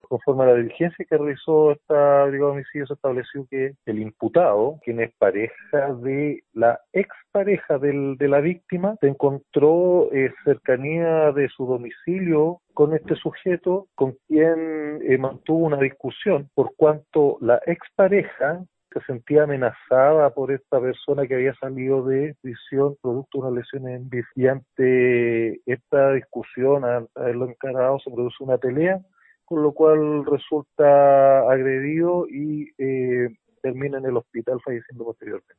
Conforme a la diligencia que realizó esta brigada de homicidios, se estableció que el imputado, quien es pareja de la expareja de la víctima, se encontró cercanía de su domicilio con este sujeto, con quien mantuvo una discusión, por cuanto la expareja se sentía amenazada por esta persona que había salido de prisión producto de una lesión en víscera. Y ante esta discusión, al haberlo encarado, se produce una pelea, con lo cual resulta agredido y termina en el hospital falleciendo posteriormente.